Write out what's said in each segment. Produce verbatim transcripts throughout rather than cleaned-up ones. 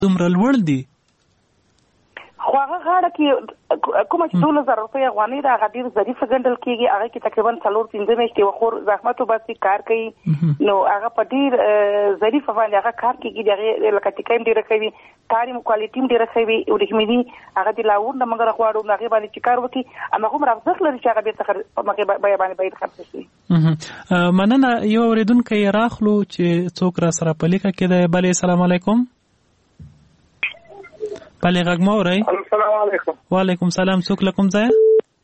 دومره لوړ دي؟ خو هغه غاړه کې کومه چې دولس زره روپۍ افغانۍ ده هغه ډېر ظریفه ګڼل کېږي. هغه کې تقریبا څلور پنځه میاشتې یوه خور زحمت وباسي کار کوي نو هغه په ډېر ظریفه باندې هغه کار کېږي. د هغې لکه ټیکه هم ډېره ښه وي، کار یې کوالټي هم ډېره ښه وي. وریښمې دي هغه د لاهور نه موږ راغواړو نو هغې باندې چې کار وکړي هماغومره ارزښت لري چې هغه بېرته په هغې بیه باندې باید خرڅ شي. مننه. یو اورېدونکی راخلو چې څوک را سره په لیکه کې دی. بلې السلام علیکم. بلې غږ مه اورئ. السلام علیکم. وعلیکم سلام. څوک له کوم ځایه؟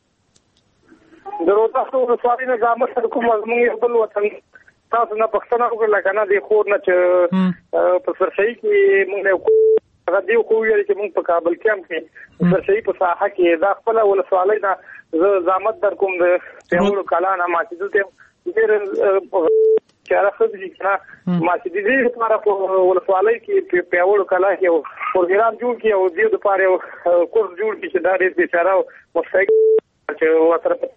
د روداتو ولسوالۍ نه زحمت سره کوم زموږ یو بل وطن تاسو نه پوښتنه وکړله که نه د خور نه چې په سرشهي کې موږ نه هغه دې خو ویل چې موږ په کابل کې هم کې سرشهي په ساحه کې دا خپله ولسوالۍ نه زه زحمت در کوم د پیاوړو کلا نه ما چې دلته ډېر چاره ښه دي که نه ما چې د دې لپاره په ولسوالۍ کې پیاوړو کلا کې یو پروګرام جوړ کړي او دې دپاره یو کورس جوړ کړي چې دا ډېر بېچاره او مستحق چې ورسره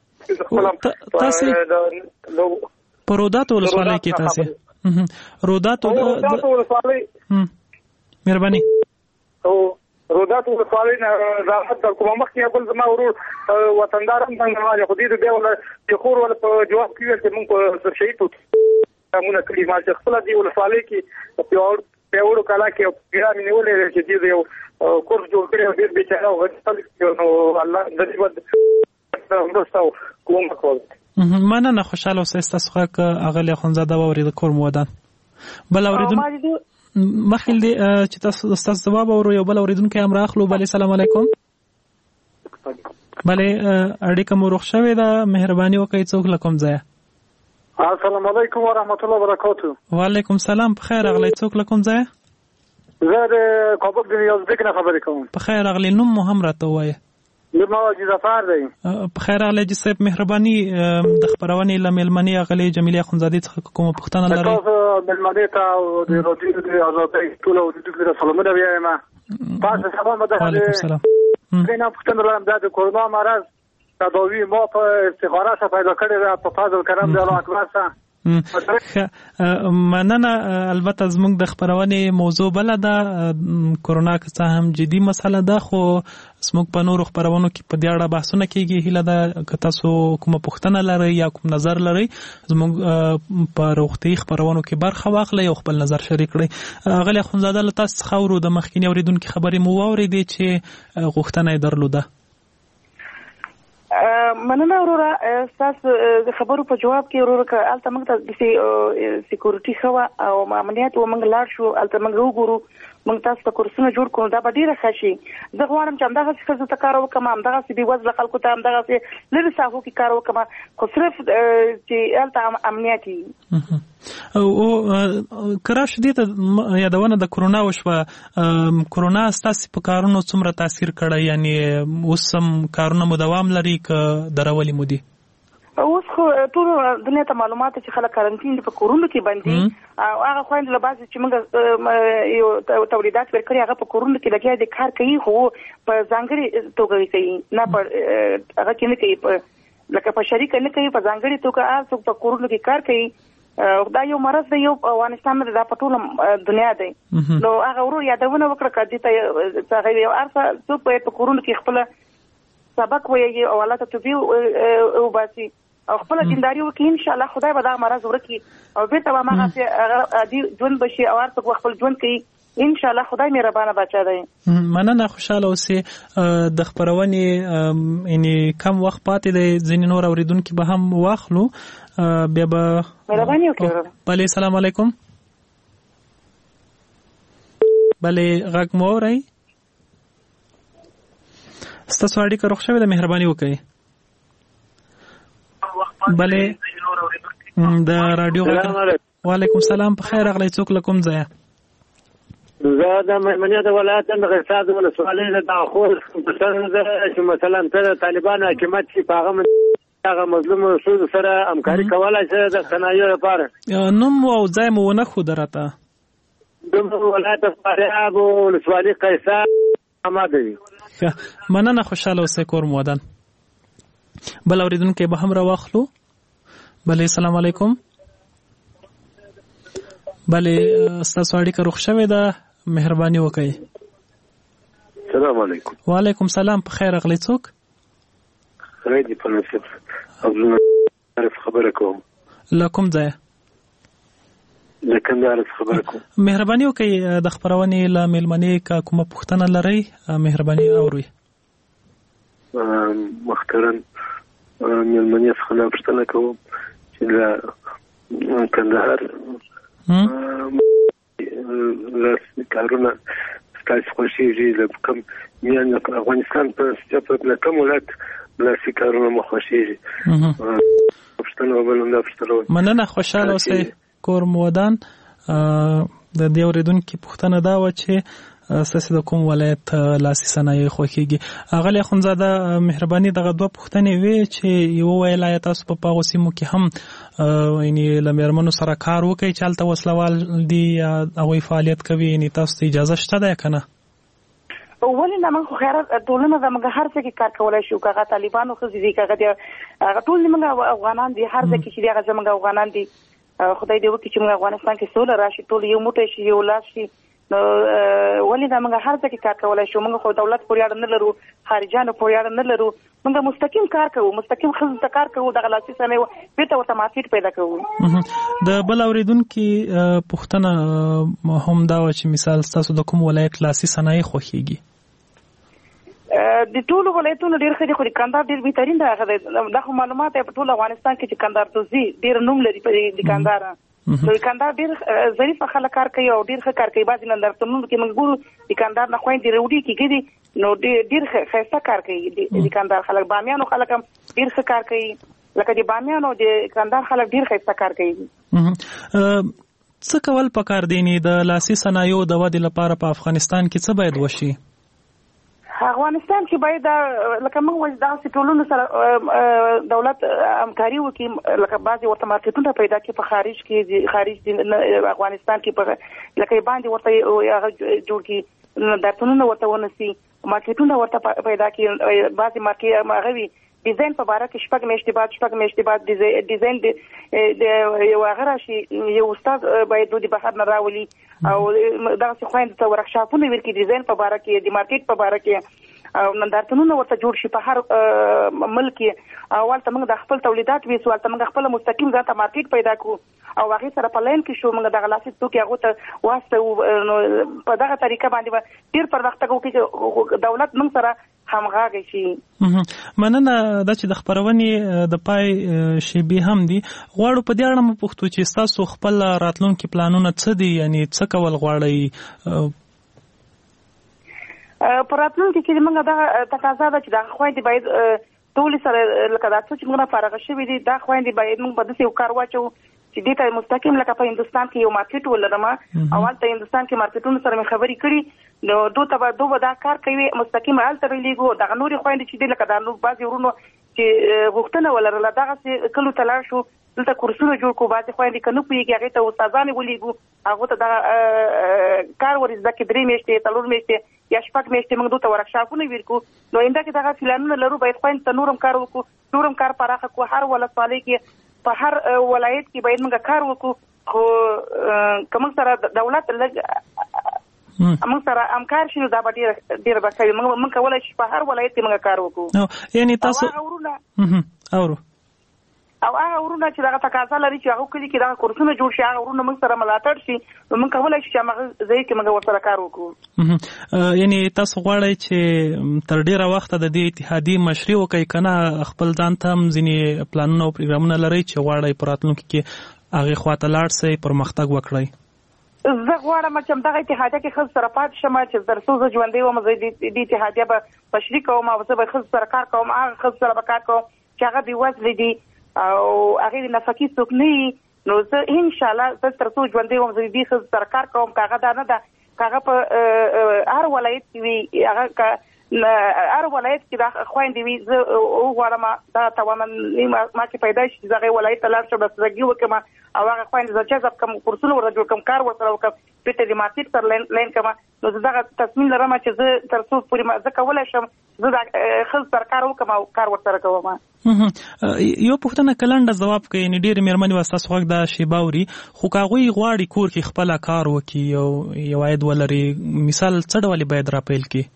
تاسې په روداتو ولسوالۍ کې تاسې روداتو ولسوالۍ مهرباني او روداتو ولسوالۍ نه راحت در کومه مخکې بل زما ورور وطندار هم څنګه خو دې بیا ولا د خور ولا په جواب کې ویل چې موږ په سرشهي ټوټ مونه کړي ما چې خپله دې ولسوالۍ کې پیاوړ پیاوړو کلا کې یو پروګرام یې نیولی چې دې یو کورس جوړ کړی او ډېر بېچاره او غریب نو الله د دې مرسته او کومک وکړي. مننه. خوشحاله اوسئ. ستاسو غږ اغلې اخندزاده واورېده کور مو ودان. بل اورېدونکی مخکې دی چې تاسو ستاسو ځواب اورو یو بل اورېدونکی هم راخلو. بلې السلام علیکم. بلې اړیکه مو روغ شوې ده. مهرباني وکړئ څوک له کوم ځایه؟ السلام علیکم ورحمت الله وبرکاتو. وعلیکم سلام. په خیر راغلی. څوک له کوم ځایه؟ زه د کابل د نیازبیک نه خبرې کوم. په خیر راغلی. نوم مو هم راته ووایه. نوم مو حاجي ظفر دی. په خیر راغلی حاجي صاحب. مهرباني د خپرونې له مېلمنې اغلې جمیلې اخندزادې څخه کومه پوښتنه لرئ؟ تاسو مېلمنې ته او د راډیو د ازادۍ ټولو اورېدونکو ته سلامونه وایم. تاسو سلام مده. وعلیکم السلام. زه نه پوښتنه لرم دا د کرونا مرض تداوی ما په استخاره څخه پیدا کړې ده په فضل کرم د الله اکبر څخه. مننه. البته زموږ د خپرونې موضوع بله ده. کرونا که څه هم جدي مسله ده خو زموږ په نورو خپرونو کې په دې اړه بحثونه کېږي. هیله ده که تاسو کومه پوښتنه لرئ یا کوم نظر لرئ زموږ په روغتیایي خپرونو کې برخه واخلئ او خپل نظر شریک کړئ. اغلې اخندزاده له تاسو څخه اورو د مخکیني اورېدونکي خبرې مو واورېدې چې غوښتنه یې درلوده. مننه وروره. ستاسو د خبرو په جواب کې وروره که هلته موږ ته د سیکورټي ښه وه او امنیت و موږ لاړ شو هلته موږ وګورو موږ تاسو ته کورسونه جوړ کړو دا به ډېره ښه شي. زه غواړم چې همدغسې ښځو ته کار وکړم همدغسې بېوزله خلکو ته همدغسې لرې ساحو کې کار وکړم خو صرف چې هلته امنیت وي. او که راشو دې ته یادونه د کرونا وشوه. کرونا ستاسې په کارونو څومره تاثیر کړی؟ یعنې اوس هم کارونه مو دوام لري که درولې مو دي؟ اوس خو ټول دنیا ته معلومات چې خلک کارنټین دي په کورونو کې باندې او هغه خویندې له بعضې چې موږ یو تولیدات ورکړي هغه په کورونو کې لګیا دي کار کوي خو په ځانګړې توګه کوي نه په هغه کې نه کوي لکه په شریکه نه کوي په ځانګړې توګه هر څوک په کورونو کې کار کوي. دا یو مرض دی یو افغانستان نه دا په ټوله دنیا دی نو هغه ورو یادونه وکړه که دې ته هغه یو هر څوک باید په کورونو کې خپله سبق ویږي او الله ته توبې وباسي او خپله دینداري وکړي. انشاءالله خدای به دغه مرض ورکړي او بېرته به هماغسې عادي ژوند به شي او هر څوک به خپل ژوند کوي. انشاءالله خدای مهربانه باچا دی. مننه. خوشحاله اوسې. د خپرونې یعنې کم وخت پاتې دی ځینې نور اورېدونکي به هم واخلو بیا به مهرباني وکړئ. بلې السلام علیکم. بلې غږ مو اورئ؟ ستاسو اړیکه روغ شوې ده. مهرباني وکړئ. بلې د راډیو غږ. وعلیکم السلام. په خیر راغلی. څوک له کوم ځایه؟ زه د مېمنیت ولایت د غرساد ولسوالۍ نه دا خو چې مثلا ته طالبان حکومت چې په هغه هغه مظلوم رسول سره همکاري کولای شي د صنایعو لپاره. نوم او ځای مو ونه ښوده راته. د ولایت فاریاب ولسوالۍ قیصر احمد دی. مننه. خوشحاله اوسئ. کور مو ودان. بل اورېدونکی به هم راواخلو. بلې السلام علیکم. بلې ستاسو اړیکه روغ شوې ده. مهرباني وکړئ. السلام علیکم. وعلیکم سلام. په خیر راغلی. څوک؟ خیر دی په نصیب. عبدالله خبره کوم. له کوم ځایه؟ له کندهار خبره کوم. مهرباني وکړئ د خپرونې له میلمنې که کومه پوښتنه لرئ مهرباني اورئ. محترم میلمنې څخه دا پوښتنه کوم چې له کندهار لاس کارونه ستاسو خوښېږي له کوم میان افغانستان په له کوم ولایت لاسي کارونه مو خوښېږي؟ پوښتنه وبلم دا پوښتنه. مننه. خوشحاله اوسئ. کور مو ودان. د دې اورېدونکي پوښتنه دا وه چې ستاسې د کوم ولایت لاسي صنایع خوښېږي. اغلې اخندزاده مهرباني دغه دوه پوښتنې وې چې یوه ویل آیا تاسو په هغو سیمو کې هم یعنې له مېرمنو سره کار وکړئ چې هلته وسلوال دي یا هغوی فعالیت کوي، یعنې تاسو ته اجازه شته ده یا که نه؟ ولې نه، موږ خو خیرات ټولنه ده، موږ هر څه کې کار کولی شو. که هغه طالبانو ښځې دي، که هغه هغه ټول زموږ افغانان دي، هر ځای کې چې دي هغه زموږ افغانان دي. خدای دې وکړي چې موږ افغانستان کې سوله راشي، ټول یو موټی شي، یو لاس شي. نو ولې دا موږ هر ځای کې کار کولی شو. موږ خو دولت پورې اړه نه لرو، خارجانو پورې اړه نه لرو. موږ مستقیم کار کوو، مستقیم ښځو ته کار کوو، دغه لاسي صنایع بېرته ورته مارکېټ پیدا کوو. د بل اورېدونکي پوښتنه هم دا وه چې مثال ستاسو د کوم ولایت لاسي صنایع خوښېږي؟ د ټولو ولایتونو ډېر ښه دي، خو د کندهار ډېر بهترین دی. هغه دا خو معلومات دی په ټول افغانستان کې چې کندهار ته ځي ډېر نوم لري په د کندهار. نو د کندهار ډېر ظریفه خلک کار کوي او ډېر ښه کار کوي. بعضې نندارتونونو کې موږ ګورو د کندهار نه خویندې روډي کېږي دي، نو ډېر ښایسته کار کوي د کندهار خلک. بامیانو خلک هم ډېر ښه کار کوي، لکه د بامیانو د کندهار خلک ډېر ښایسته کار کوي. څه کول پکار دی د لاسي صنایعو د ودې لپاره په افغانستان کې څه باید وشي؟ افغانستان کې باید لکه موږ وایو داسې ټولنو سره دولت همکاري وکړي، لکه بعضې ورته مارکېټونه پیدا کړي په خارج کې، خارج افغانستان کې لکه باندې ورته هغه جوړ کړي، نندارتونونه ورته ونیسي، مارکېټونه ورته پیدا کړي. بعضې مارکېټ هغه وي ډیزاین په باره کې شپږ میاشتې بعد شپږ میاشتې بعد ډیزاین د یو هغه راشي، یو استاد باید د بهر نه راولي او دغسې خویندو ته ورکشاپونه ورکړي ډیزاین په باره کې، د مارکېټ په باره کې، او نندارتونونه ورته جوړ شي په هر ملک کې. او هلته موږ د خپل تولیدات ویسو، هلته موږ خپله مستقیم ځان ته مارکېټ پیدا کړو او هغې سره په لاین کې شو، موږ دغه لاسي توکي هغو ته واستوو. نو په دغه طریقه باندې به ډېر پرمختګ وکړي چې دولت موږ سره همغږی شي. مننه. دا چې د خپرونې د پای شیبې هم دي، غواړو په دې اړه مو پوښتو چې ستاسو خپل راتلونکي پلانونه څه دي؟ یعنې څه کول غواړئ؟ په راتلونکي کې موږ دغه تقاضا ده چې دغه خویندې باید ټولې سره لکه دا څه چې موږ نه فارغه شوي دي، دا خویندې باید موږ په داسې یو کار واچوو چې دې ته مستقیم لکه په هندوستان کې یو مارکېټ ولرم او هلته هندوستان کې مارکېټونو سره مې خبرې کړي، نو دو ته به دو به دا کار کوي مستقیم هلته رلیږو. دغه نورې خویندې چې دي لکه دا نور بعضې ورونو چې غوښتنه ولرله دغسې کلو ته لاړ شو، دلته کورسونه جوړ کړو. بعضې خویندې که نه پوهېږي هغې ته استادانې ولیږو، هغو ته دغه کار ور زده کړي، درې میاشتې څلور میاشتې یا شپږ میاشتې موږ دوی ته ورکشاپونه ورکړو. نو آینده کې دغه پلانونه لرو، باید خویندو ته نور هم کار وکړو، نور هم کار پراخه کړو. هر ولسوالۍ کې په هر ولایت کې باید موږ کار وکړو. خو که موږ سره دولت لږ موږ سره همکار شي نو دا به ډېره ډېره به ښه وي. موږ کولی شو په هر ولایت کې موږ کار وکړو. یعنې تاسو اورو او هغه ورونه چې دغه تقاضا لري چې هغه کلي کې دغه کورسونه جوړ شي، هغه ورونه موږ سره ملاتړ شي، نو موږ کولی شو چې هغه ځای کې موږ ورسره کار وکړو. یعنې تاسو غواړئ چې تر ډېره وخته د دې اتحادیې مشري وکړئ، که نه خپل ځان ته هم ځینې پلانونه او پروګرامونه لرئ چې غواړئ په راتلونکي کې هغې خواته لاړ شئ، پرمختګ وکړئ؟ زه غواړم چې همدغه اتحادیه کې ښځو سره پاتې شم، چې تر څو زه ژوندی وم زه دې اتحادیه به مشري کوم او زه به ښځو سره کار کوم، هغه ښځو سره به کار کوم چې هغه بېوزلې دي او هغې د نفقې څوک نه وي. نو زه انشاءالله زه تر څو ژوندی وم زه دې ښځو سره کار کوم. که هغه دا نه ده، که هغه په هر ولایت کې وي، هغه که هر ولایت کې دا خويندې وي زه وغواړم دا توانم ما کې پیدا شي چې هغه ولایت ته لاړ شم بسرګي وکم او هغه خويندې زه جذب کوم کورسونه ورته جوړ کوم کار ورسره وکم په دې مارکیټ تر لین کوم نو زه دا تصمیم لرم چې زه تر څو پورې ما زه کولای شم زه دا خل سرکار وکم او کار ورسره کوم. یو پوښتنه کلنډه جواب کوي نه ډېر مېرمنې واسطه سوغ دا شی باوري خو کاغوي غواړي کور کې خپل کار وکي او یو عاید ولري مثال څه ډول باید را پیل کی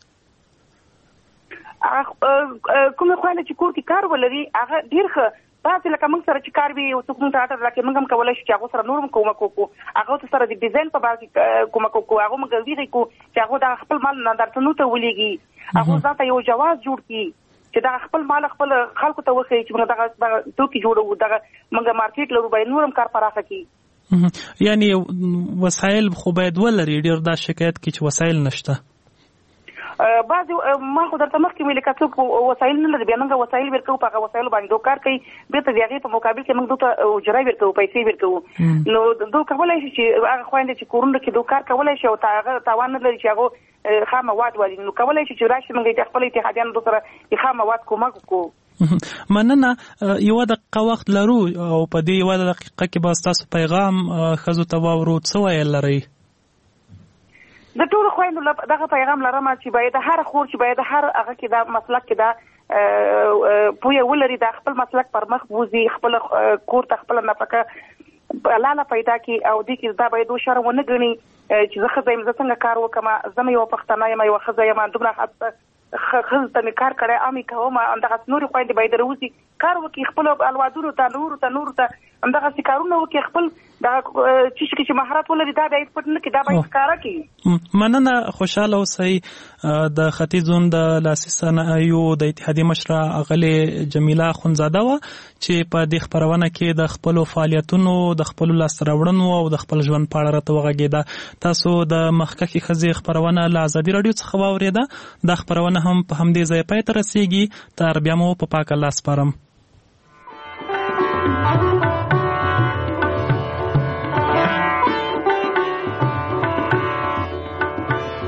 کوم خوانه چې کور کې کار ولري هغه ډیر ښه تاسو لکه موږ سره چې کار وي او څوک ته اټر راکې موږ هم کولای شو چې هغه سره نورم کومه کوو هغه سره د ډیزاین په باره کومه کوو هغه موږ ویری کو چې هغه د خپل مال نه درته نو ته ولېږي هغه ځاته یو جواز جوړ کی چې دا خپل مال خپل خلکو ته وخی چې موږ دغه توکي جوړو دغه موږ مارکیټ لرو به نورم کار پراخه کی یعنی وسایل خو باید ولري ډیر دا شکایت کی چې وسایل نشته بعض ما خو درته مخکې ویل که څوک وسایل نه لري بیا موږ وسایل ورکوو په هغه وسایلو باندې دوی کار کوي بېرته د هغې په مقابل کې موږ دوی ته اجره ورکوو پیسې ورکوو نو دوی کولی شي چې هغه خویندې چې کورونو کې دوی کار کولی شي او هغه تاوان نه لري چې هغه خام مواد والي نو کولی شي چې راشي موږ د خپل اتحادیانو دوی سره د خام مواد کومک وکړو. مننه یوه دقیقه وخت لرو او په دې یوه دقیقه کې به ستاسو پیغام ښځو ته واورو څه ویل لرئ؟ د ټول خويندو دغه پیغام لرم چې باید هر خور چې باید هر هغه کې دا مسلک کې دا پوهه ولري دا خپل مسلک پر مخ وځي خپل کور ته خپل نفقه لاله پیدا کی او د کې دا باید شرم ونه غني چې زه خزایم زه څنګه کار وکم زم یو پښتنه یم یو خزایم دومره حتی خزه ته کار کړی امي کوم اندغه نور خويندې باید روزي کار وکي خپل الوادونو ته نور ته نور ته اندغه کارونه وکي خپل دا چې چې مهارت ولري دا باید پټ نه کې دا باید کار کوي. مننه خوشاله اوسئ د ختیځ زون د لاسي صنایعو د اتحادیې مشره اغلې جمیله اخندزاده وه چې په دې خپرونه کې د خپلو فعالیتونو د خپلو لاسته راوړنو او د خپل ژوند په اړه راته وغږېده. تاسو د مخکښې ښځې خپرونه له ازادي راډیو څخه واورېده. دا خپرونه هم په همدې ځای پای ته رسېږي. تر بیا مو په پاک الله سپارم.